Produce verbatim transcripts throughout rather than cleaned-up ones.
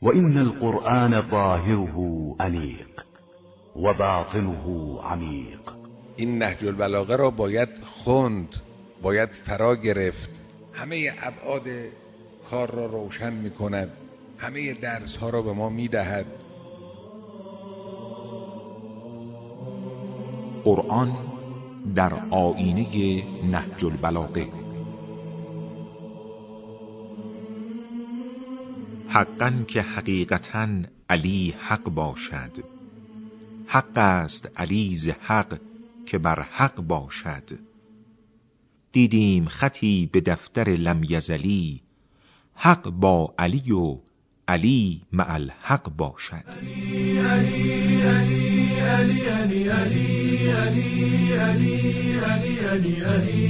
وإن القرآن ظاهره أنيق وباطنه عمیق. این نهج البلاغه را باید خوند، باید فرا گرفت. همه ابعاد کار را روشن می کند، همه درس ها را به ما می دهد. قرآن در آیینه نهج البلاغه. حقاً که حقیقتاً علی حق باشد، حق است علی ز حق که بر حق باشد. دیدیم خطی به دفتر لم یزلی، حق با علی و علی مع الحق باشد. علی علی علی علی علی علی علی علی علی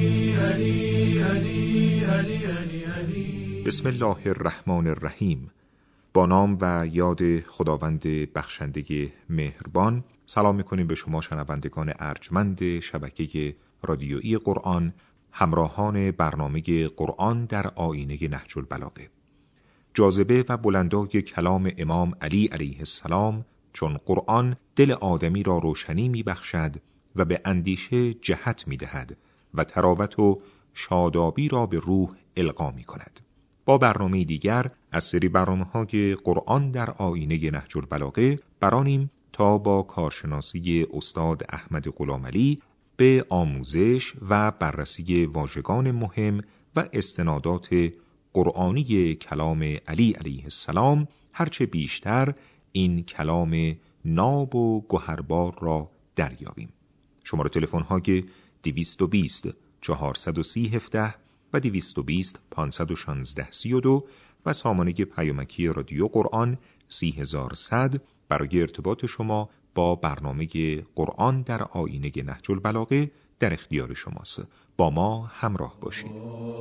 علی علی علی. بسم الله الرحمن الرحیم. با نام و یاد خداوند بخشنده مهربان. سلام می‌کنیم به شما شنوندگان ارجمند شبکه رادیویی قرآن، همراهان برنامه قرآن در آیینه نهج البلاغه. جاذبه و بلندای کلام امام علی علیه السلام، چون قرآن دل آدمی را روشنی می‌بخشد و به اندیشه جهت می‌دهد و تراوت و شادابی را به روح القا می‌کند. با برنامه دیگر از سری برنامه‌های قرآن در آیینه نهج البلاغه برانیم تا با کارشناسی استاد احمد غلامعلی به آموزش و بررسی واژگان مهم و استنادات قرآنی کلام علی علیه السلام هرچه بیشتر این کلام ناب و گوهربار را دریابیم. شماره تلفن های دویست و بیست چهارصد و سی هفده و دویست و بیست پانصد و شانزده سی و دو و سامانه پیامکی رادیو قرآن سی هزار و صد برای ارتباط شما با برنامه قرآن در آیینه نهج البلاغه در اختیار شماست. با ما همراه باشید.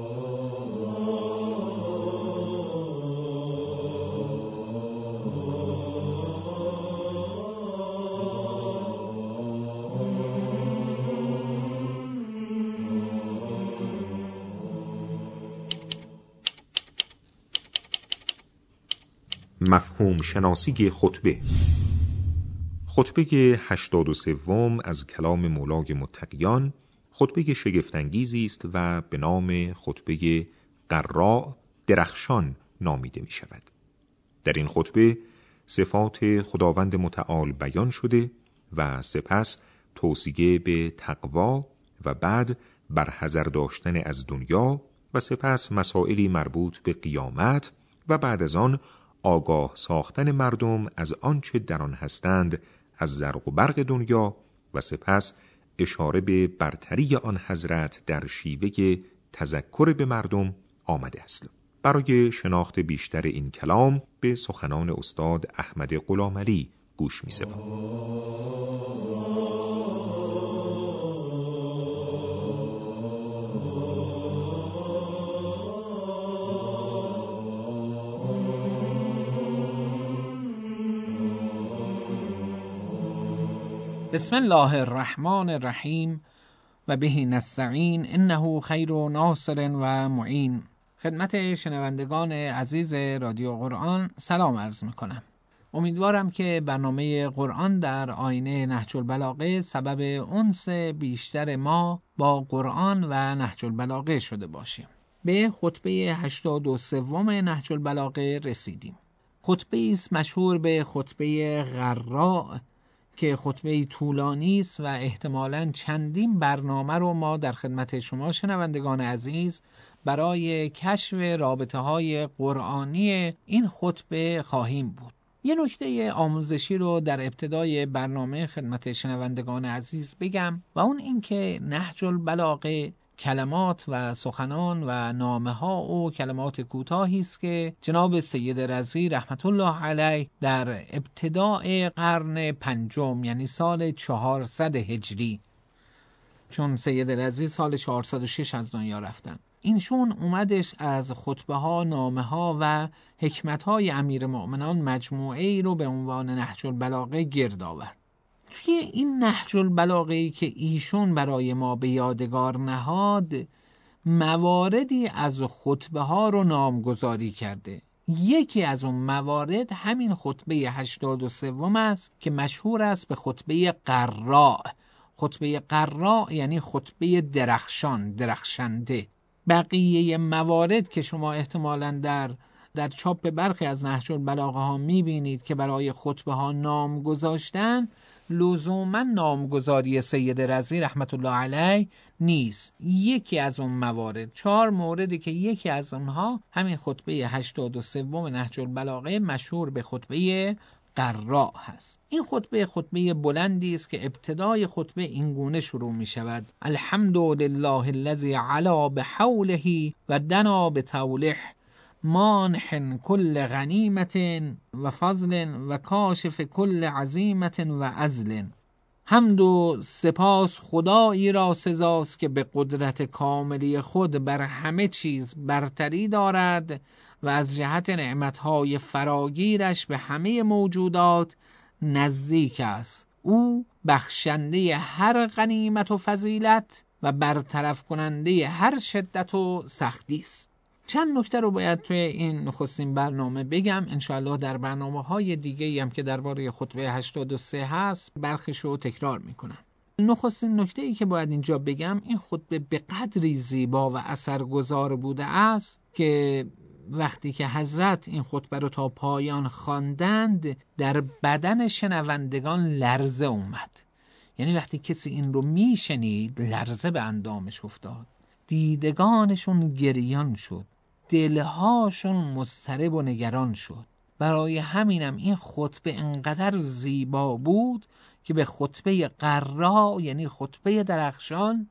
مفهوم شناسی خطبه. خطبه هشتاد و سوم از کلام مولای متقیان خطبه شگفت‌انگیزی است و به نام خطبه قراء درخشان نامیده می شود. در این خطبه صفات خداوند متعال بیان شده و سپس توصیه به تقوا و بعد برحذر داشتن از دنیا و سپس مسائلی مربوط به قیامت و بعد از آن آگاه ساختن مردم از آنچه در آن هستند از زرق و برق دنیا و سپس اشاره به برتری آن حضرت در شیوه تذکر به مردم آمده است. برای شناخت بیشتر این کلام به سخنان استاد احمد غلامعلی گوش می‌سپاریم. بسم الله الرحمن الرحیم و به نستعین انه خیر و ناصر و معین. خدمت شنوندگان عزیز رادیو قرآن سلام عرض میکنم. امیدوارم که برنامه قرآن در آیینه نهج البلاغه سبب انس بیشتر ما با قرآن و نهج البلاغه شده باشه. به خطبه هشتاد و سوم نهج البلاغه رسیدیم. خطبه است مشهور به خطبه قراء که خطبه طولانی است و احتمالاً چندین برنامه رو ما در خدمت شما شنوندگان عزیز برای کشف رابطه های قرآنی این خطبه خواهیم بود. یه نکته آموزشی رو در ابتدای برنامه خدمت شنوندگان عزیز بگم و اون این که نهج البلاغه کلمات و سخنان و نامه ها و کلمات کوتاهی است که جناب سید رضی رحمت الله علیه در ابتدای قرن پنجم یعنی سال چهارصد هجری، چون سید رضی سال چهارصد و شش از دنیا رفتن، اینشون اومدش از خطبه ها، نامه ها و حکمت های امیر مؤمنان مجموعه ای رو به عنوان نهج البلاغه گرد آورد. توی این نهج البلاغه‌ای که ایشون برای ما به یادگار نهاد، مواردی از خطبه ها رو نامگذاری کرده. یکی از اون موارد همین خطبه هشتاد و سوم است که مشهور است به خطبه قراء. خطبه قراء یعنی خطبه درخشان، درخشنده. بقیه موارد که شما احتمالاً در در چاپ برخی از نهج البلاغه ها میبینید که برای خطبه ها نام گذاشتن، لزوما نامگذاری سید رضی رحمت الله علیه نیست. یکی از اون موارد، چهار موردی که یکی از اونها همین خطبه هشتاد و سوم نهج البلاغه مشهور به خطبه قراء هست. این خطبه خطبه بلندی است که ابتدای خطبه اینگونه شروع می شود: الحمد لله الذی علا بحوله و دنا بطوله مانح کل غنیمت و فضل و کاشف کل عزیمت و عزل. حمد و سپاس خدایی را سزاست که به قدرت کاملی خود بر همه چیز برتری دارد و از جهت نعمتهای فراگیرش به همه موجودات نزدیک است. او بخشنده هر غنیمت و فضیلت و برطرف کننده هر شدت و سختی است. چند نکته رو باید توی این نخستین برنامه بگم. انشاءالله در برنامه های دیگه هم که درباره خطبه هشتاد و سه هست برخیشو تکرار میکنم. نخستین نکته ای که باید اینجا بگم، این خطبه به قدری زیبا و اثرگذار بوده است که وقتی که حضرت این خطبه رو تا پایان خواندند در بدن شنوندگان لرزه اومد. یعنی وقتی کسی این رو میشنید لرزه به اندامش افتاد، دیدگانشون گریان شد، دلهاشون مضطرب و نگران شد. برای همینم این خطبه انقدر زیبا بود که به خطبه قراء یعنی خطبه درخشان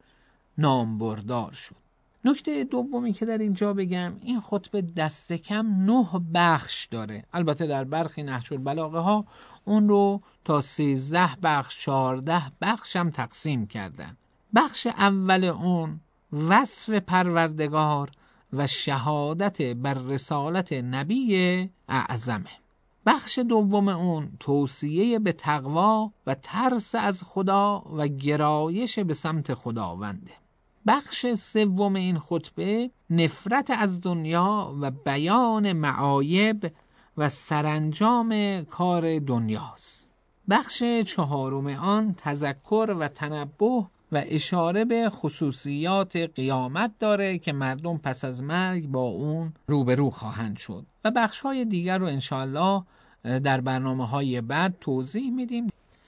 نامبردار شد. نکته دومی که در اینجا بگم، این خطبه دست کم نه بخش داره. البته در برخی نهج البلاغه ها اون رو تا سیزده بخش، چهارده بخش هم تقسیم کردن. بخش اول اون وصف پروردگار و شهادت بر رسالت نبی اعظمه. بخش دوم اون توصیه به تقوا و ترس از خدا و گرایش به سمت خداونده. بخش سوم این خطبه نفرت از دنیا و بیان معایب و سرانجام کار دنیاست. بخش چهارم آن تذکر و تنبه و اشاره به خصوصیات قیامت داره که مردم پس از مرگ با اون روبرو خواهند شد و بخش‌های دیگر رو انشاءالله در برنامه‌های بعد توضیح میدیم.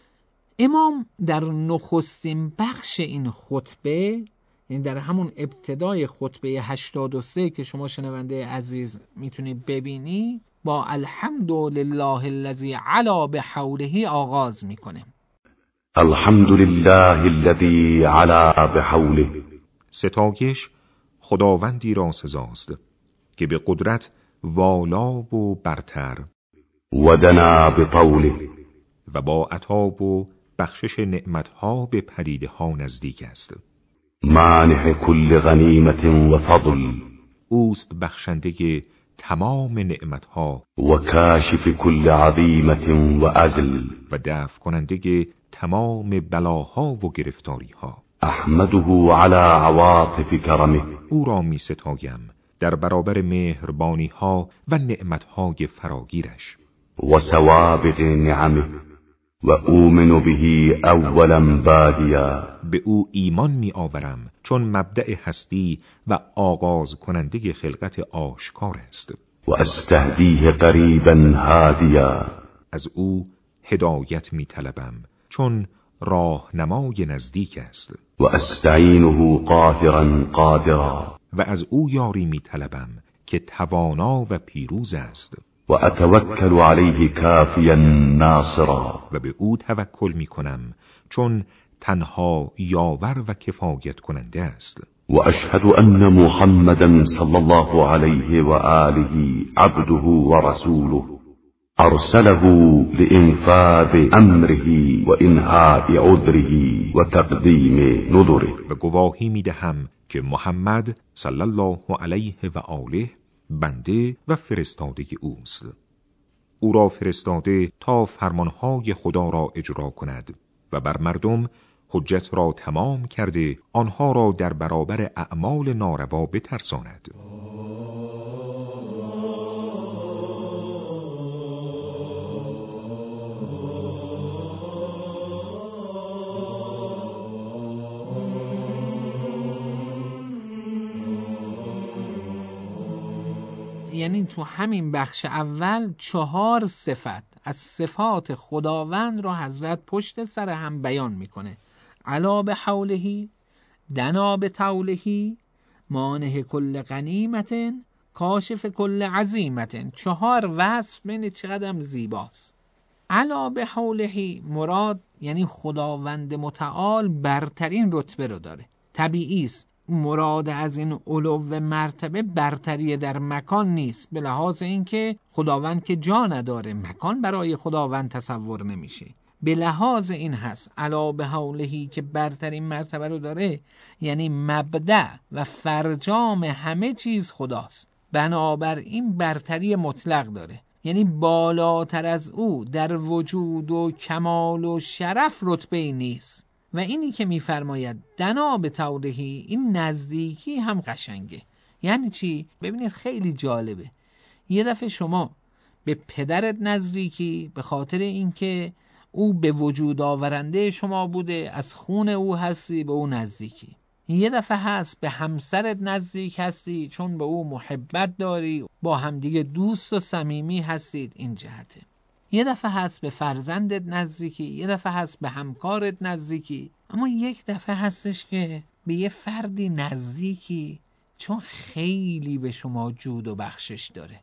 امام در نخستین بخش این خطبه، یعنی در همون ابتدای خطبه هشتاد و سه که شما شنونده عزیز میتونید ببینی، با الحمد لله الذی علا بحوله آغاز میکنه. الحمد لله الذی علا بحوله. ستایش خداوندی را سزاست که به قدرت والا و برتر و دنا بطوله و با عطا و بخشش نعمتها به پدیده ها نزدیک است. مانح کل غنیمت و فضل. اوست بخشنده تمام نعمتها و کاشف کل عظیمت و عزل و دفع کننده تمام بلاها و گرفتاریها. احمده علی عواطف کرمه. او را می ستایم در برابر مهربانیها و نعمتهای فراگیرش. و سوابق نعمه و اومن به اولا بادیا. به او ایمان می آورم چون مبدأ هستی و آغاز کننده خلقت آشکار است. و استهدیه قریبا هادیا. از او هدایت می طلبم چون راهنمای نزدیک است. و استعینه قاهرا قادرا. و از او یاری می طلبم که توانا و پیروز است. و اتوکل علیه کافیا ناصرا. و به او توکل می کنم چون تنها یاور و کفایت کننده است. و اشهد ان محمدا صلی الله علیه و آله عبده و رسوله ارسله لانفاذ امره و انهاء عذره و تقدیم نذره. و گواهی می دهم که محمد صلی الله علیه و آله بنده و فرستاده اوست. او را فرستاده تا فرمانهای خدا را اجرا کند و بر مردم حجت را تمام کرده آنها را در برابر اعمال ناروا بترساند. یعنی تو همین بخش اول چهار صفت از صفات خداوند را حضرت پشت سر هم بیان میکنه. علا به حوله، دنا به طوله، مانع کل غنیمت، کاشف کل عزیمت. چهار وصف بین چقدر زیباست. علا به حوله مراد یعنی خداوند متعال برترین رتبه رو داره. طبیعی است مراد از این علو مرتبه برتری در مکان نیست، به لحاظ اینکه خداوند که جا نداره، مکان برای خداوند تصور نمیشه. به لحاظ این هست علا به حولهی که برترین مرتبه رو داره، یعنی مبدأ و فرجام همه چیز خداست. بنابراین برتری مطلق داره، یعنی بالاتر از او در وجود و کمال و شرف رتبه نیست. و اینی که میفرماید دنا به طولهی، این نزدیکی هم قشنگه. یعنی چی؟ ببینید خیلی جالبه. یه دفعه شما به پدرت نزدیکی به خاطر اینکه او به وجود آورنده شما بوده، از خون او هستی، به او نزدیکی. یه دفعه هست به همسرت نزدیک هستی چون به او محبت داری، با همدیگه دوست و صمیمی هستید، این جهته. یه دفعه هست به فرزندت نزدیکی، یه دفعه هست به همکارت نزدیکی. اما یک دفعه هستش که به یه فردی نزدیکی چون خیلی به شما جود و بخشش داره.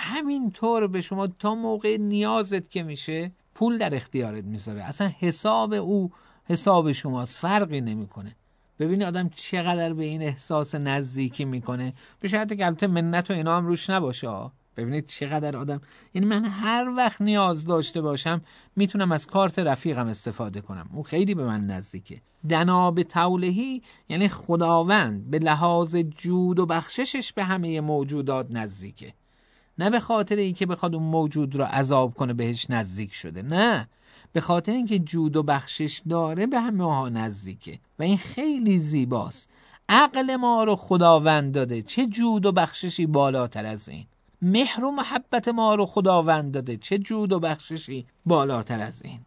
همینطور به شما تا موقع نیازت که میشه پول در اختیارت میذاره، اصلا حساب او حساب شماست، فرقی نمیکنه. ببینید آدم چقدر به این احساس نزدیکی میکنه، به شرطی که البته منت و اینا هم روش نباشه. ببینید چقدر آدم، یعنی من هر وقت نیاز داشته باشم میتونم از کارت رفیقم استفاده کنم، اون خیلی به من نزدیکه. دنا به طولهی یعنی خداوند به لحاظ جود و بخششش به همه موجودات نزدیکه، نه به خاطر اینکه بخواد اون موجود رو عذاب کنه بهش نزدیک شده، نه، به خاطر اینکه جود و بخشش داره به همه ها نزدیکه. و این خیلی زیباست. عقل ما رو خداوند داده، چه جود و بخششی بالاتر از این. مهر و محبت ما رو خداوند داده، چه جود و بخششی بالاتر از این.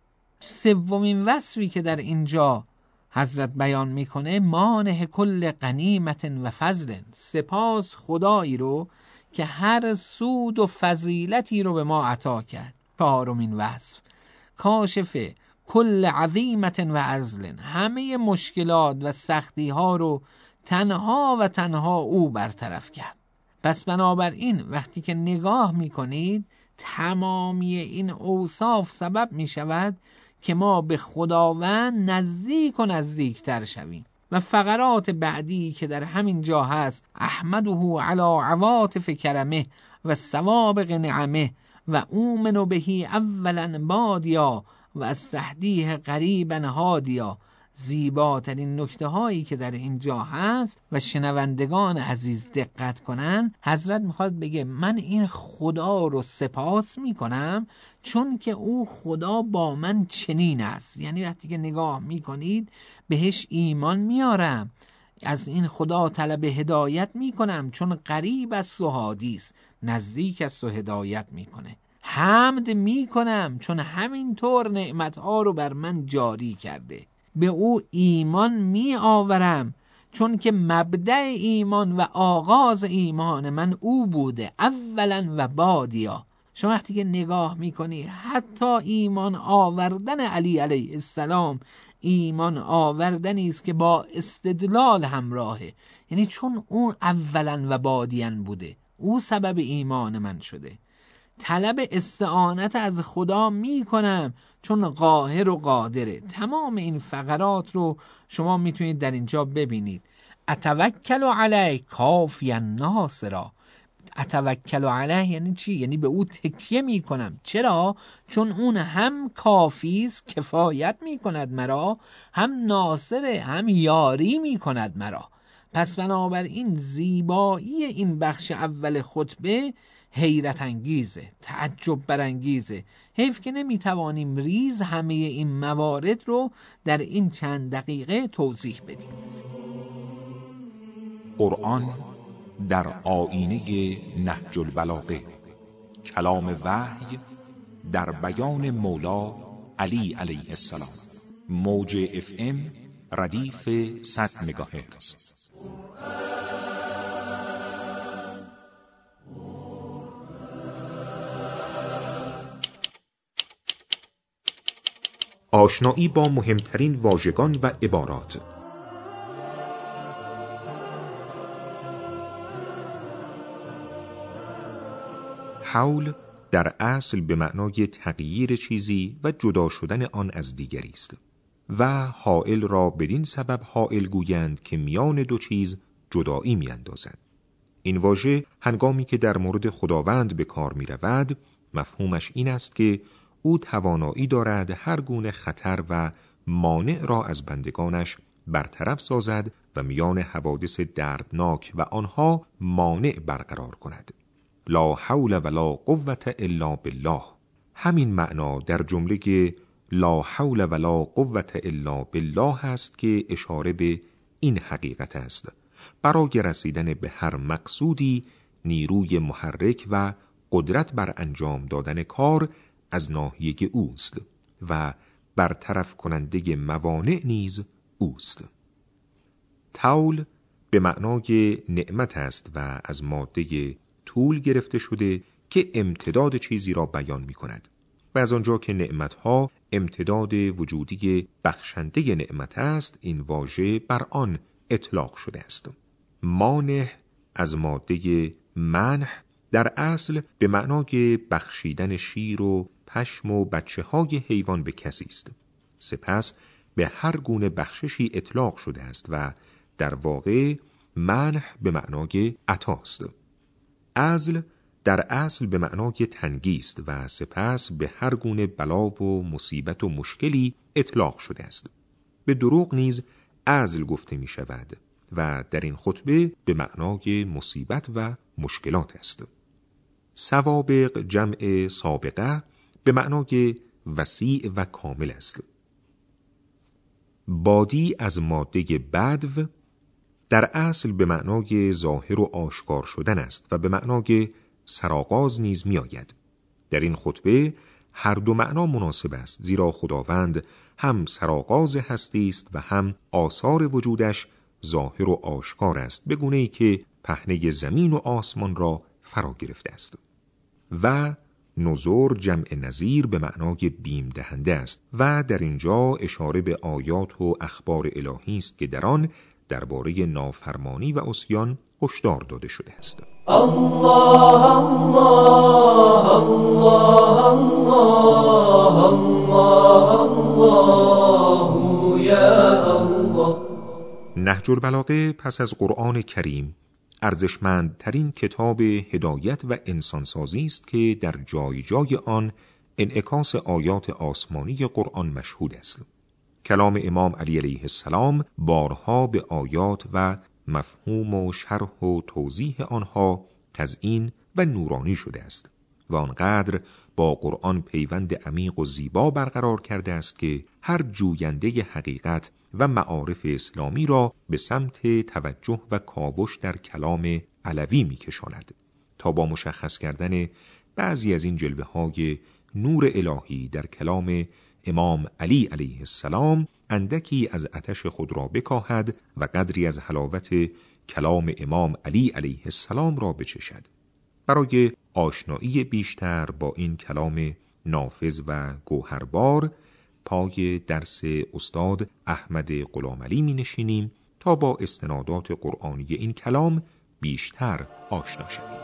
سومین وصفی که در اینجا حضرت بیان میکنه، مانع کل غنیمت و فضل، سپاس خدایی رو که هر سود و فضیلتی رو به ما عطا کرد. چهارمین وصف، کاشف کل عظیمت و عزل، همه مشکلات و سختی ها رو تنها و تنها او برطرف کرد. پس بنابراین وقتی که نگاه میکنید تمامی این اوصاف سبب میشود که ما به خداوند نزدیک و نزدیکتر شویم. و فقرات بعدی که در همین جا هست، احمده علی عواطف کرمه و سوابق نعمه و اومن بهی اولا بادیا و استهدیه قریبا هادیا. زیباترین نکته هایی که در اینجا هست و شنوندگان عزیز دقت کنن، حضرت میخواد بگه من این خدا رو سپاس میکنم چون که او خدا با من چنین است. یعنی وقتی که نگاه میکنید بهش ایمان میارم، از این خدا طلب هدایت میکنم چون قریب است و هادی است، نزدیک است و هدایت میکنه. حمد میکنم چون همینطور نعمتها رو بر من جاری کرده. به او ایمان می آورم چون که مبدأ ایمان و آغاز ایمان من او بوده، اولا و بادیا. شما وقتی که نگاه می کنی حتی ایمان آوردن علی علیه السلام ایمان آوردنی است که با استدلال همراهه، یعنی چون اون اولا و بادیان بوده او سبب ایمان من شده. طلب استعانت از خدا می کنم چون قاهر و قادره. تمام این فقرات رو شما میتونید در اینجا ببینید. اتوکل علیه کافیا ناصرا. اتوکل علیه یعنی چی؟ یعنی به او تکیه می کنم. چرا؟ چون اون هم کافی است، کفایت می کند مرا، هم ناصره، هم یاری می کند مرا. پس بنابراین زیبایی این بخش اول خطبه حیرت انگیزه، تعجب برانگیزه. حیف که نمیتوانیم ریز همه این موارد رو در این چند دقیقه توضیح بدیم. قرآن در آیینه نهج البلاغه، کلام وحی در بیان مولا علی علیه السلام. موج اف ام ردیف صد مگاهرتز. آشنایی با مهمترین واژگان و عبارات. حول در اصل به معنای تغییر چیزی و جدا شدن آن از دیگری است و حائل را بدین سبب حائل گویند که میان دو چیز جدایی میاندازد. این واژه هنگامی که در مورد خداوند به کار می رود، مفهومش این است که او توانایی دارد هر گونه خطر و مانع را از بندگانش برطرف سازد و میان حوادث دردناک و آنها مانع برقرار کند. لا حول ولا قوة الا بالله. همین معنا در جمله لا حول ولا قوة الا بالله است که اشاره به این حقیقت است: برای رسیدن به هر مقصودی نیروی محرک و قدرت بر انجام دادن کار از ناحیه اوست و برطرف کننده موانع نیز اوست. طول به معنای نعمت است و از ماده طول گرفته شده که امتداد چیزی را بیان می کند و از آنجا که نعمتها امتداد وجودی بخشنده نعمت است، این واژه بر آن اطلاق شده است. مانح از ماده منح در اصل به معنای بخشیدن شیر و پشم و بچه های حیوان به کسی است. سپس به هر گونه بخششی اطلاق شده است و در واقع منح به معنای عطاست. عزل در اصل به معنای تنگی است و سپس به هر گونه بلا و مصیبت و مشکلی اطلاق شده است. به دروغ نیز عزل گفته می شود و در این خطبه به معنای مصیبت و مشکلات است. سوابق جمع سابقه به معنای وسیع و کامل است. بادی از ماده بدو در اصل به معنای ظاهر و آشکار شدن است و به معنای سرآغاز نیز می آید. در این خطبه هر دو معنا مناسب است، زیرا خداوند هم سرآغاز هستی است و هم آثار وجودش ظاهر و آشکار است، به گونه‌ای که پهنه زمین و آسمان را فرا گرفته است. و نذر جمع نذیر به معنای بیم دهنده است و در اینجا اشاره به آیات و اخبار الهی است که در آن درباره نافرمانی و عصیان هشدار داده شده است. الله الله الله الله الله یا الله. نهج البلاغه پس از قرآن کریم ارزشمندترین کتاب هدایت و انسانسازی است که در جای جای آن انعکاس آیات آسمانی قرآن مشهود است. کلام امام علی علیه السلام بارها به آیات و مفهوم و شرح و توضیح آنها تزیین و نورانی شده است و آنقدر با قرآن پیوند عمیق و زیبا برقرار کرده است که هر جوینده حقیقت و معارف اسلامی را به سمت توجه و کاوش در کلام علوی می‌کشاند تا با مشخص کردن بعضی از این جلوه های نور الهی در کلام امام علی علیه السلام اندکی از آتش خود را بکاهد و قدری از حلاوت کلام امام علی علیه السلام را بچشد. برای آشنایی بیشتر با این کلام نافذ و گوهربار پای درس استاد احمد غلامعلی می نشینیم تا با استنادات قرآنی این کلام بیشتر آشنا شویم.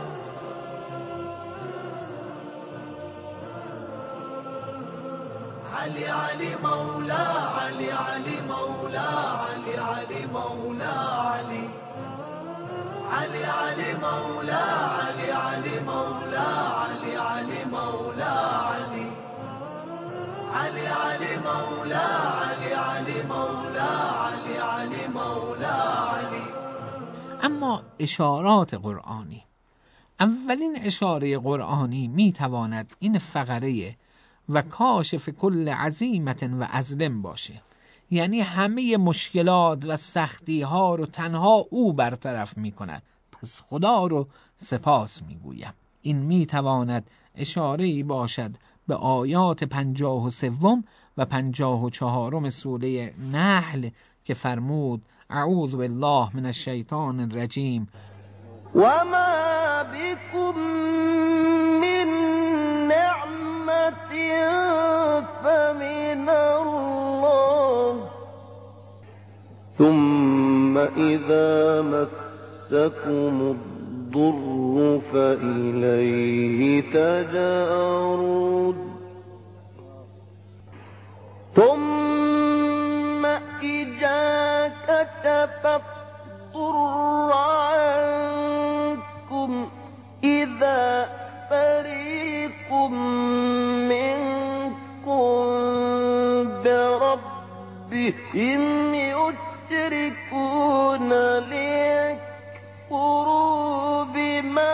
علی علی مولا علی علی مولا علی علی مولا علی علی علی مولا علی علی مولا علی علی مولا علی علی علی مولا علی علی مولا علی علی مولا علی. اما اشارات قرآنی، اولین اشاره قرآنی می تواند این فقره و کاشف کل عزیمت و عزلم باشه، یعنی همه مشکلات و سختی ها رو تنها او برطرف می کند، پس خدا رو سپاس می گویم. این می تواند اشاره‌ای باشد به آیات پنجاه و سوم و پنجاه و چهارم سوره نحل که فرمود اعوذ بالله من الشیطان الرجیم و ما بكم من نعمت فمن وإذا مسكم الضر فإليه تجارون ثم إذا كشف الضر عنكم إذا فريق منكم بربهم يشركون ليكفروا بما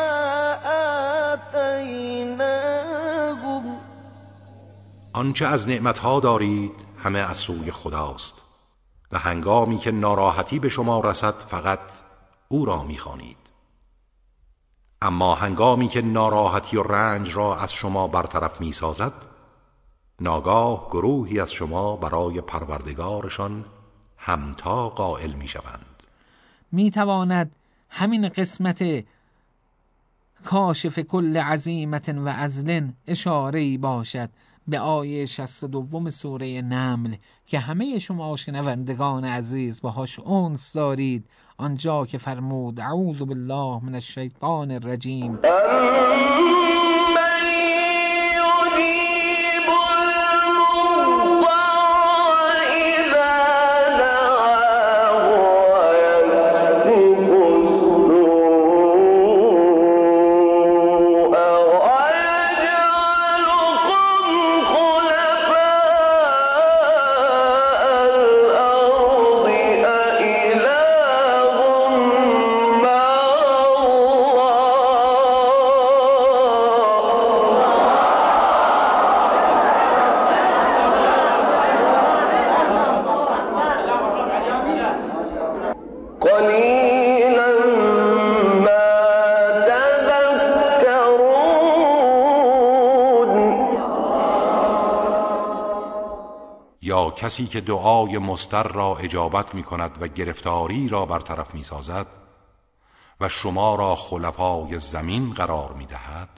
آتيناهم. آنچه از نعمتها دارید همه از سوی خداست و هنگامی که ناراحتی به شما رسد فقط او را می‌خوانید. اما هنگامی که ناراحتی و رنج را از شما برطرف می‌سازد، ناگاه گروهی از شما برای پروردگارشان همتا قائل می‌شوند. می‌تواند همین قسمت کاشف کل عزیمت و عزل اشاره‌ای باشد به آیه شصت و دو سوره نمل که همه شما شنوندگان عزیز باهاش انس دارید، آنجا که فرمود اعوذ بالله من الشیطان الرجیم یا کسی که دعای مضطر را اجابت می کند و گرفتاری را برطرف می سازد و شما را خلفای زمین قرار می دهد،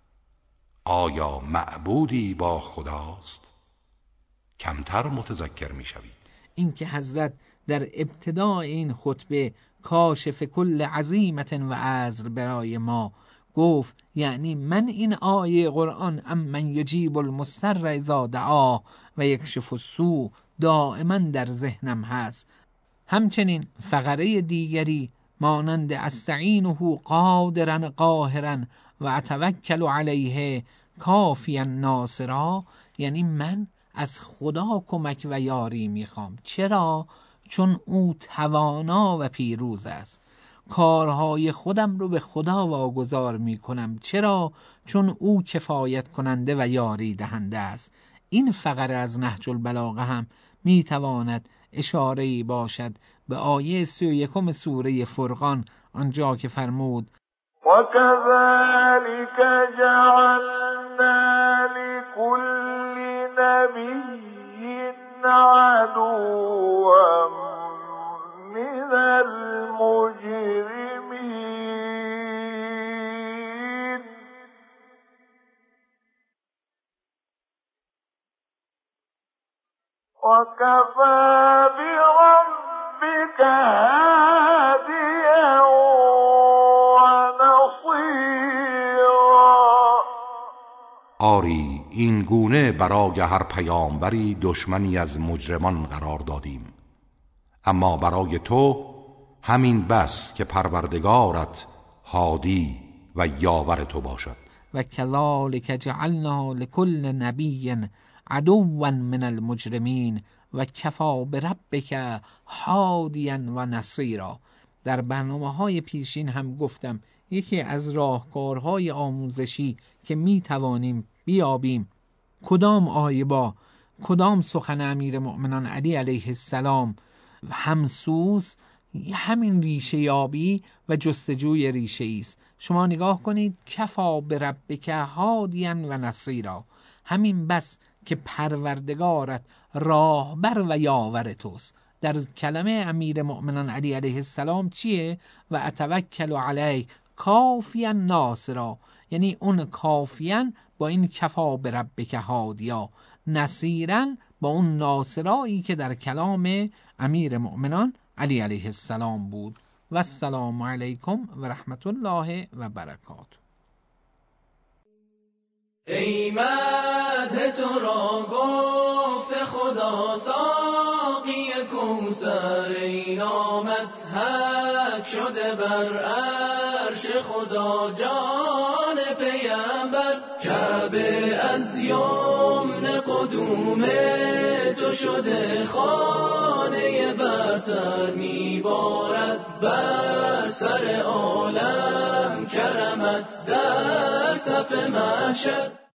آیا معبودی با خداست؟ کمتر متذکر می شوید. این که حضرت در ابتدای این خطبه کاشف کل عزیمت و عذر برای ما گفت، یعنی من این آیه قرآن ام من یجیب المضطر اذا دعا و یکشف السوء دائما در ذهنم هست. همچنین فقره دیگری مانند استعینه قادرا قاهرا و اتوکل علیه کافیا ناصرا، یعنی من از خدا کمک و یاری میخوام. چرا؟ چون او توانا و پیروز است. کارهای خودم رو به خدا واگذار می کنم. چرا؟ چون او کفایت کننده و یاری دهنده است. این فقره از نهج البلاغه هم می تواند اشاره‌ای باشد به آیه سی و یکم سوره فرقان، آنجا که فرمود وَكَذَلِكَ جَعَلْنَا لِكُلِّ نَبِيٍّ عَدُوًّا مِنَ الْمُجْرِمِينَ وَكَفَى بِرَبِّكَ هَادِيًا وَنَصِيرًا. آری این گونه برای هر پیامبری دشمنی از مجرمان قرار دادیم، اما برای تو همین بس که پروردگارت هادی و یاور تو باشد. و کذالک جعلنا لكل نبی عدوا من المجرمین و کفا بربک هادیا و نصیرا. در برنامه‌های پیشین هم گفتم یکی از راهکارهای آموزشی که می توانیم بیابیم کدام آیه با کدام سخن امیرالمؤمنین علی علیه السلام همسوز، همین ریشه یابی و جستجوی ریشه است. شما نگاه کنید کفا بربک هادیا و نصیرا، همین بس که پروردگارت راهبر و یاور توست. در کلمه امیر مؤمنان علی علیه السلام چیه؟ و اتوکل علیه کافیا ناصرا، یعنی اون کافیا با این کفا بربک هادیا، نصیرا با اون ناصرایی که در کلام امیر مؤمنان علی علیه السلام بود. و السلام علیکم و رحمت الله و برکاته. ای مدح تو را گفت خدا ساقی کوثر، ای نامت حق شده بر عرش خدا جان پیامبر. کعبه از یمن قدوم تو شده خانه برتر، میبارد بر سر عالم کرمت در صف محشر.